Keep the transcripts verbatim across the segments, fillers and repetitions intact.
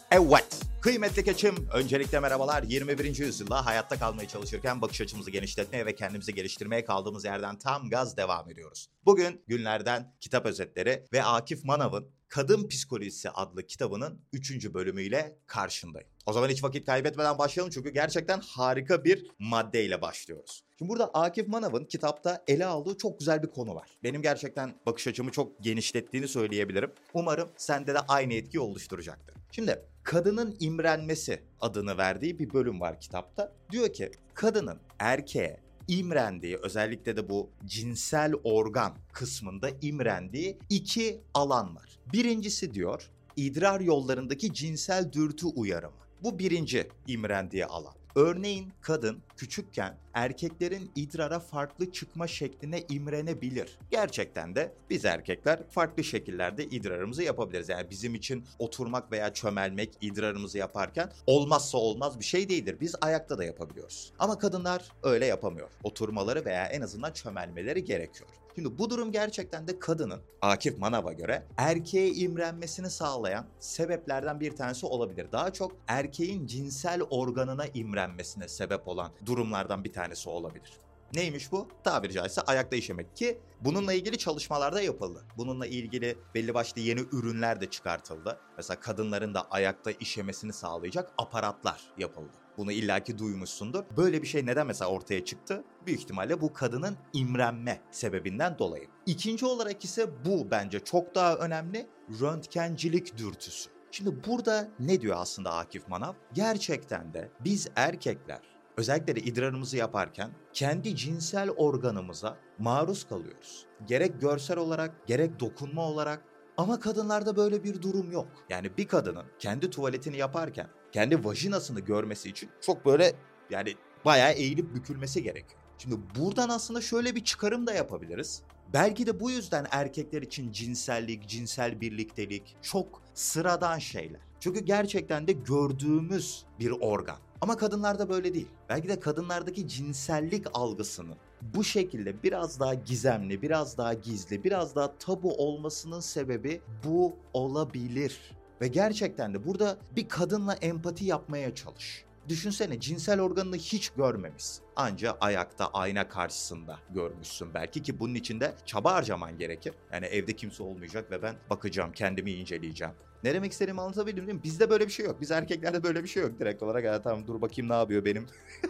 Evet, kıymetli keçim, öncelikle merhabalar. yirmi birinci yüzyılda hayatta kalmaya çalışırken bakış açımızı genişletmeye ve kendimizi geliştirmeye kaldığımız yerden tam gaz devam ediyoruz. Bugün günlerden kitap özetleri ve Akif Manav'ın Kadın Psikolojisi adlı kitabının üçüncü bölümüyle karşındayım. O zaman hiç vakit kaybetmeden başlayalım çünkü gerçekten harika bir maddeyle başlıyoruz. Şimdi burada Akif Manav'ın kitapta ele aldığı çok güzel bir konu var. Benim gerçekten bakış açımı çok genişlettiğini söyleyebilirim. Umarım sende de aynı etkiyi oluşturacaktır. Şimdi kadının imrenmesi adını verdiği bir bölüm var kitapta. Diyor ki kadının erkeğe imrendiği, özellikle de bu cinsel organ kısmında imrendiği iki alan var. Birincisi diyor idrar yollarındaki cinsel dürtü uyarımı. Bu birinci imrendiği alan. Örneğin kadın küçükken erkeklerin idrara farklı çıkma şekline imrenebilir. Gerçekten de biz erkekler farklı şekillerde idrarımızı yapabiliriz. Yani bizim için oturmak veya çömelmek idrarımızı yaparken olmazsa olmaz bir şey değildir. Biz ayakta da yapabiliyoruz. Ama kadınlar öyle yapamıyor. Oturmaları veya en azından çömelmeleri gerekiyor. Şimdi bu durum gerçekten de kadının Akif Manav'a göre erkeğe imrenmesini sağlayan sebeplerden bir tanesi olabilir. Daha çok erkeğin cinsel organına imrenmesine sebep olan durumlardan bir tanesi olabilir. Neymiş bu? Tabiri caizse ayakta işemek ki bununla ilgili çalışmalarda yapıldı. Bununla ilgili belli başlı yeni ürünler de çıkartıldı. Mesela kadınların da ayakta işemesini sağlayacak aparatlar yapıldı. Bunu illaki duymuşsundur. Böyle bir şey neden mesela ortaya çıktı? Büyük ihtimalle bu kadının imrenme sebebinden dolayı. İkinci olarak ise bu bence çok daha önemli, röntgencilik dürtüsü. Şimdi burada ne diyor aslında Akif Manav? Gerçekten de biz erkekler özellikle de idrarımızı yaparken kendi cinsel organımıza maruz kalıyoruz. Gerek görsel olarak, gerek dokunma olarak. Ama kadınlarda böyle bir durum yok. Yani bir kadının kendi tuvaletini yaparken kendi vajinasını görmesi için çok böyle yani bayağı eğilip bükülmesi gerekiyor. Şimdi buradan aslında şöyle bir çıkarım da yapabiliriz. Belki de bu yüzden erkekler için cinsellik, cinsel birliktelik çok sıradan şeyler. Çünkü gerçekten de gördüğümüz bir organ. Ama kadınlarda böyle değil. Belki de kadınlardaki cinsellik algısının bu şekilde biraz daha gizemli, biraz daha gizli, biraz daha tabu olmasının sebebi bu olabilir. Ve gerçekten de burada bir kadınla empati yapmaya çalış. Düşünsene cinsel organını hiç görmemişsin. Anca ayakta, ayna karşısında görmüşsün belki ki bunun için de çaba harcaman gerekir. Yani evde kimse olmayacak ve ben bakacağım, kendimi inceleyeceğim. Ne demek istediğimi anlatabildim değil mi? Bizde böyle bir şey yok. Biz erkeklerde böyle bir şey yok direkt olarak. Ya tamam dur bakayım ne yapıyor benim.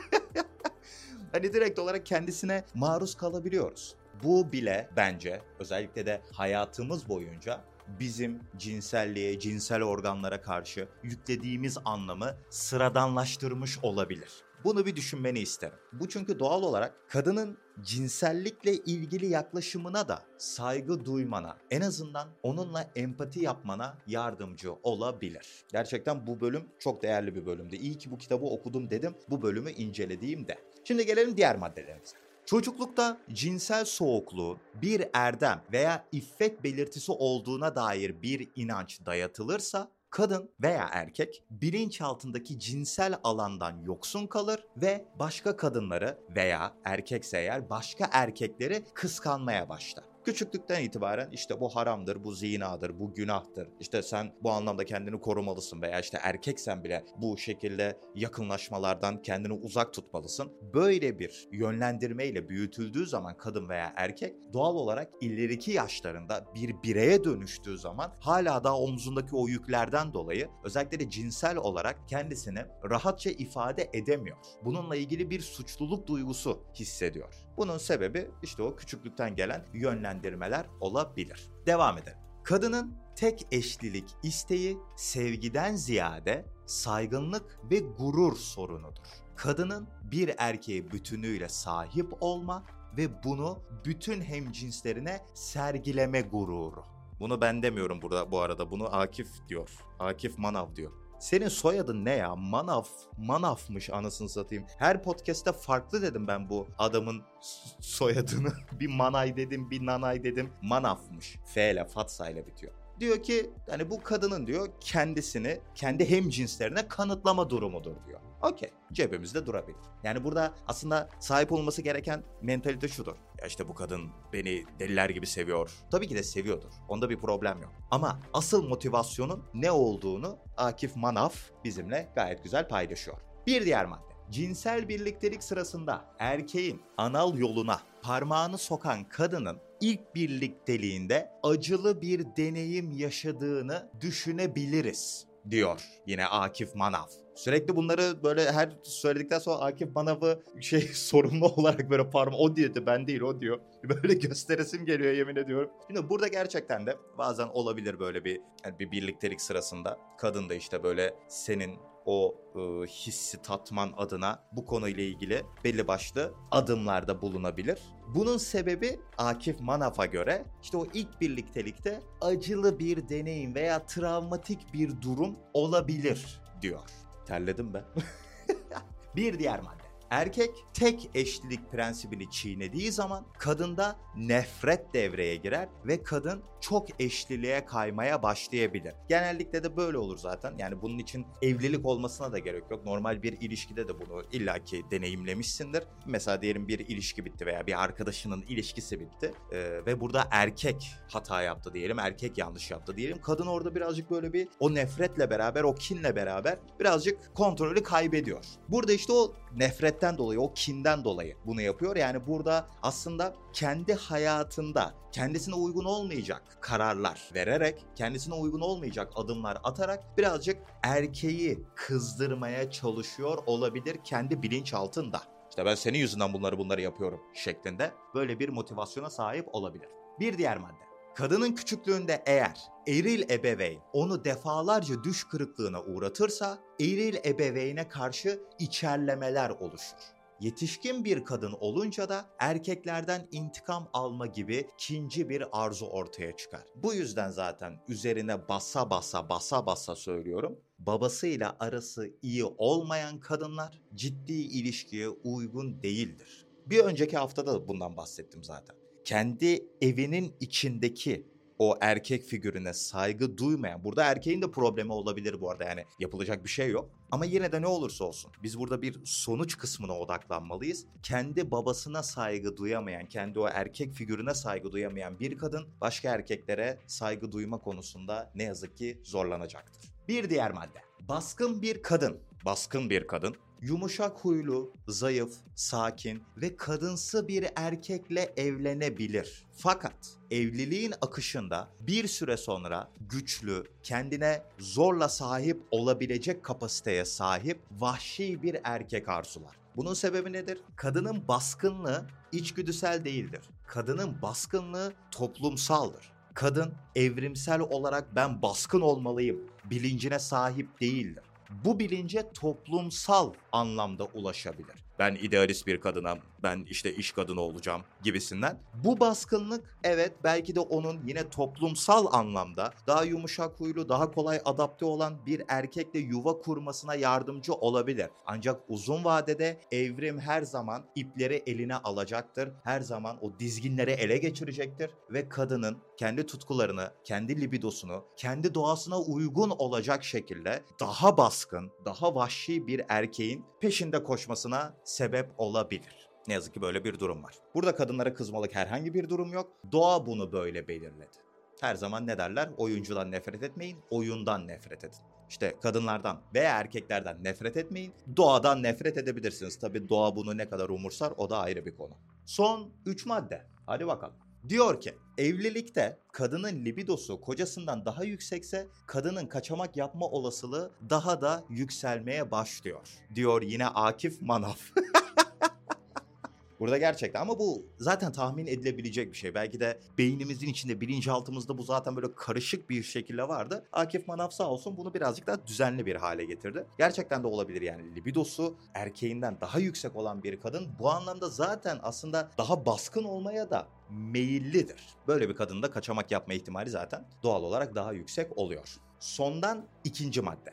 Hani direkt olarak kendisine maruz kalabiliyoruz. Bu bile bence özellikle de hayatımız boyunca bizim cinselliğe, cinsel organlara karşı yüklediğimiz anlamı sıradanlaştırmış olabilir. Bunu bir düşünmeni isterim. Bu çünkü doğal olarak kadının cinsellikle ilgili yaklaşımına da saygı duymana, en azından onunla empati yapmana yardımcı olabilir. Gerçekten bu bölüm çok değerli bir bölümdü. İyi ki bu kitabı okudum dedim, bu bölümü incelediğimde. Şimdi gelelim diğer maddelerimize. Çocuklukta cinsel soğukluğu bir erdem veya iffet belirtisi olduğuna dair bir inanç dayatılırsa, kadın veya erkek bilinçaltındaki cinsel alandan yoksun kalır ve başka kadınları veya erkekse eğer başka erkekleri kıskanmaya başlar. Küçüklükten itibaren işte bu haramdır, bu zinadır, bu günahtır. İşte sen bu anlamda kendini korumalısın veya işte erkeksen bile bu şekilde yakınlaşmalardan kendini uzak tutmalısın. Böyle bir yönlendirmeyle büyütüldüğü zaman kadın veya erkek doğal olarak ileriki yaşlarında bir bireye dönüştüğü zaman hala daha omzundaki o yüklerden dolayı özellikle de cinsel olarak kendisini rahatça ifade edemiyor. Bununla ilgili bir suçluluk duygusu hissediyor. Bunun sebebi işte o küçüklükten gelen yönlendirmeler olabilir. Devam edelim. Kadının tek eşlilik isteği sevgiden ziyade saygınlık ve gurur sorunudur. Kadının bir erkeğe bütünüyle sahip olma ve bunu bütün hemcinslerine sergileme gururu. Bunu ben demiyorum burada bu arada. Bunu Akif diyor. Akif Manav diyor. Senin soyadın ne ya? Manav. Manav'mış anasını satayım. Her podcast'te farklı dedim ben bu adamın soyadını. Bir Manay dedim, bir Nanay dedim. Manav'mış. F ile, Fatsa ile bitiyor. Diyor ki hani bu kadının diyor kendisini kendi hemcinslerine kanıtlama durumudur diyor. Okey, cebimizde durabilir. Yani burada aslında sahip olması gereken mentalite şudur. Ya işte bu kadın beni deliler gibi seviyor. Tabii ki de seviyordur. Onda bir problem yok. Ama asıl motivasyonun ne olduğunu Akif Manaf bizimle gayet güzel paylaşıyor. Bir diğer madde. Cinsel birliktelik sırasında erkeğin anal yoluna parmağını sokan kadının ilk birlikteliğinde acılı bir deneyim yaşadığını düşünebiliriz, diyor yine Akif Manaf. Sürekli bunları böyle her söyledikten sonra Akif Manaf'ı şey sorumlu olarak böyle parmağı o diyordu, ben değil o diyor. Böyle gösteresim geliyor yemin ediyorum. Şimdi burada gerçekten de bazen olabilir böyle bir yani bir birliktelik sırasında kadın da işte böyle senin o e, hissi tatman adına bu konuyla ilgili belli başlı adımlarda bulunabilir. Bunun sebebi Akif Manaf'a göre işte o ilk birliktelikte acılı bir deneyim veya travmatik bir durum olabilir diyor. Terledim ben. Bir diğer madde. Erkek tek eşlilik prensibini çiğnediği zaman kadında nefret devreye girer ve kadın çok eşliliğe kaymaya başlayabilir. Genellikle de böyle olur zaten. Yani bunun için evlilik olmasına da gerek yok. Normal bir ilişkide de bunu illaki deneyimlemişsindir. Mesela diyelim bir ilişki bitti veya bir arkadaşının ilişkisi bitti ee, ve burada erkek hata yaptı diyelim, erkek yanlış yaptı diyelim. Kadın orada birazcık böyle bir o nefretle beraber, o kinle beraber birazcık kontrolü kaybediyor. Burada işte o nefretten dolayı, o kinden dolayı bunu yapıyor. Yani burada aslında kendi hayatında kendisine uygun olmayacak kararlar vererek, kendisine uygun olmayacak adımlar atarak birazcık erkeği kızdırmaya çalışıyor olabilir kendi bilinçaltında. İşte ben senin yüzünden bunları bunları yapıyorum şeklinde böyle bir motivasyona sahip olabilir. Bir diğer madde. Kadının küçüklüğünde eğer eril ebeveyn onu defalarca düş kırıklığına uğratırsa eril ebeveyne karşı içerlemeler oluşur. Yetişkin bir kadın olunca da erkeklerden intikam alma gibi kinci bir arzu ortaya çıkar. Bu yüzden zaten üzerine basa basa basa basa söylüyorum. Babasıyla arası iyi olmayan kadınlar ciddi ilişkiye uygun değildir. Bir önceki haftada da bundan bahsettim zaten. Kendi evinin içindeki o erkek figürüne saygı duymayan, burada erkeğin de problemi olabilir bu arada, yani yapılacak bir şey yok. Ama yine de ne olursa olsun biz burada bir sonuç kısmına odaklanmalıyız. Kendi babasına saygı duyamayan, kendi o erkek figürüne saygı duyamayan bir kadın başka erkeklere saygı duyma konusunda ne yazık ki zorlanacaktır. Bir diğer madde. Baskın bir kadın, baskın bir kadın yumuşak huylu, zayıf, sakin ve kadınsı bir erkekle evlenebilir. Fakat evliliğin akışında bir süre sonra güçlü, kendine zorla sahip olabilecek kapasiteye sahip vahşi bir erkek arzular. Bunun sebebi nedir? Kadının baskınlığı içgüdüsel değildir. Kadının baskınlığı toplumsaldır. Kadın evrimsel olarak ben baskın olmalıyım bilincine sahip değildir. Bu bilince toplumsal anlamda ulaşabilir. Ben idealist bir kadınım, ben işte iş kadını olacağım gibisinden. Bu baskınlık evet belki de onun yine toplumsal anlamda daha yumuşak huylu, daha kolay adapte olan bir erkekle yuva kurmasına yardımcı olabilir. Ancak uzun vadede evrim her zaman ipleri eline alacaktır. Her zaman o dizginleri ele geçirecektir ve kadının kendi tutkularını, kendi libidosunu, kendi doğasına uygun olacak şekilde daha baskın, daha vahşi bir erkeğin peşinde koşmasına sebep olabilir. Ne yazık ki böyle bir durum var. Burada kadınlara kızmalık herhangi bir durum yok. Doğa bunu böyle belirledi. Her zaman ne derler? Oyuncudan nefret etmeyin, oyundan nefret edin. İşte kadınlardan veya erkeklerden nefret etmeyin, doğadan nefret edebilirsiniz. Tabii doğa bunu ne kadar umursar o da ayrı bir konu. Son üç madde. Hadi bakalım. Diyor ki evlilikte kadının libidosu kocasından daha yüksekse kadının kaçamak yapma olasılığı daha da yükselmeye başlıyor. Diyor yine Akif Manaf. Burada gerçekten ama bu zaten tahmin edilebilecek bir şey. Belki de beynimizin içinde, bilinçaltımızda bu zaten böyle karışık bir şekilde vardı. Akif Manaf sağ olsun bunu birazcık daha düzenli bir hale getirdi. Gerçekten de olabilir yani libidosu erkeğinden daha yüksek olan bir kadın bu anlamda zaten aslında daha baskın olmaya da meyillidir. Böyle bir kadının da kaçamak yapma ihtimali zaten doğal olarak daha yüksek oluyor. Sondan ikinci madde.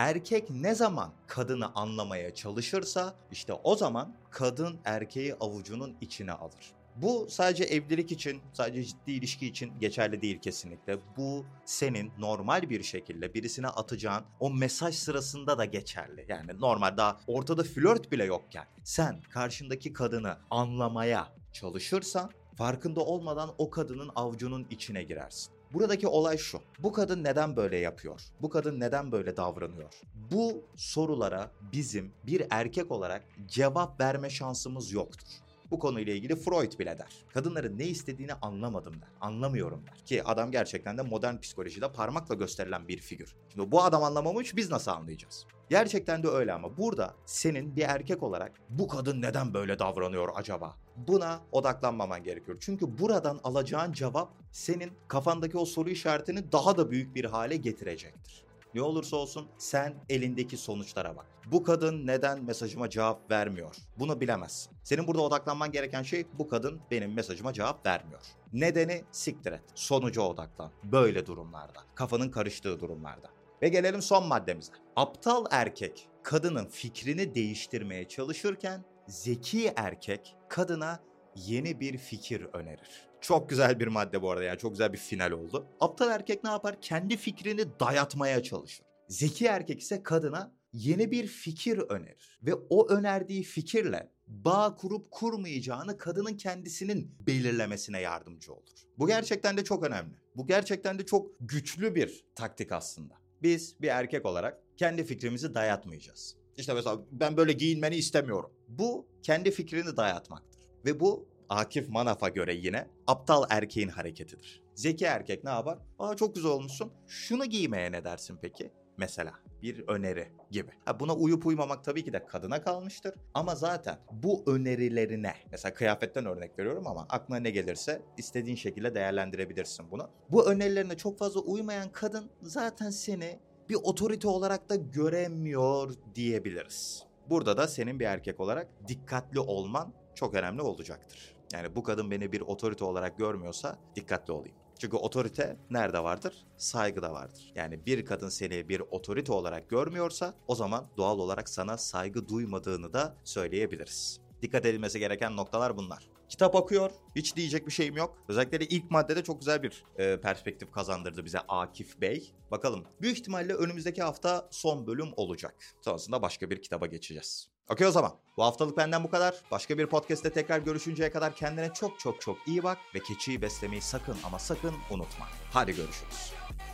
Erkek ne zaman kadını anlamaya çalışırsa işte o zaman kadın erkeği avucunun içine alır. Bu sadece evlilik için, sadece ciddi ilişki için geçerli değil kesinlikle. Bu senin normal bir şekilde birisine atacağın o mesaj sırasında da geçerli. Yani normal daha ortada flört bile yokken sen karşındaki kadını anlamaya çalışırsan farkında olmadan o kadının avucunun içine girersin. Buradaki olay şu. Bu kadın neden böyle yapıyor? Bu kadın neden böyle davranıyor? Bu sorulara bizim bir erkek olarak cevap verme şansımız yoktur. Bu konuyla ilgili Freud bile der. Kadınların ne istediğini anlamadım der. Anlamıyorum der. Ki adam gerçekten de modern psikolojide parmakla gösterilen bir figür. Şimdi bu adam anlamamış, biz nasıl anlayacağız? Gerçekten de öyle ama burada senin bir erkek olarak bu kadın neden böyle davranıyor acaba? Buna odaklanmaman gerekiyor. Çünkü buradan alacağın cevap senin kafandaki o soru işaretini daha da büyük bir hale getirecektir. Ne olursa olsun sen elindeki sonuçlara bak. Bu kadın neden mesajıma cevap vermiyor? Bunu bilemezsin. Senin burada odaklanman gereken şey bu kadın benim mesajıma cevap vermiyor. Nedeni siktir et. Sonuca odaklan. Böyle durumlarda. Kafanın karıştığı durumlarda. Ve gelelim son maddemize. Aptal erkek kadının fikrini değiştirmeye çalışırken zeki erkek kadına yeni bir fikir önerir. Çok güzel bir madde bu arada, yani çok güzel bir final oldu. Aptal erkek ne yapar? Kendi fikrini dayatmaya çalışır. Zeki erkek ise kadına yeni bir fikir önerir. Ve o önerdiği fikirle bağ kurup kurmayacağını kadının kendisinin belirlemesine yardımcı olur. Bu gerçekten de çok önemli. Bu gerçekten de çok güçlü bir taktik aslında. Biz bir erkek olarak kendi fikrimizi dayatmayacağız. İşte mesela ben böyle giyinmeni istemiyorum. Bu kendi fikrini dayatmaktır. Ve bu Akif Manaf'a göre yine aptal erkeğin hareketidir. Zeki erkek ne yapar? Aa çok güzel olmuşsun. Şunu giymeye ne dersin peki? Mesela bir öneri gibi. Ha, buna uyup uymamak tabii ki de kadına kalmıştır. Ama zaten bu önerilerine, mesela kıyafetten örnek veriyorum ama aklına ne gelirse istediğin şekilde değerlendirebilirsin bunu. Bu önerilerine çok fazla uymayan kadın zaten seni bir otorite olarak da göremiyor diyebiliriz. Burada da senin bir erkek olarak dikkatli olman çok önemli olacaktır. Yani bu kadın beni bir otorite olarak görmüyorsa dikkatli olayım. Çünkü otorite nerede vardır? Saygıda vardır. Yani bir kadın seni bir otorite olarak görmüyorsa o zaman doğal olarak sana saygı duymadığını da söyleyebiliriz. Dikkat edilmesi gereken noktalar bunlar. Kitap okuyor, hiç diyecek bir şeyim yok. Özellikle de ilk maddede çok güzel bir e, perspektif kazandırdı bize Akif Bey. Bakalım, büyük ihtimalle önümüzdeki hafta son bölüm olacak. Sonrasında başka bir kitaba geçeceğiz. Okey o zaman. Bu haftalık benden bu kadar. Başka bir podcast'te tekrar görüşünceye kadar kendine çok çok çok iyi bak ve keçiyi beslemeyi sakın ama sakın unutma. Hadi görüşürüz.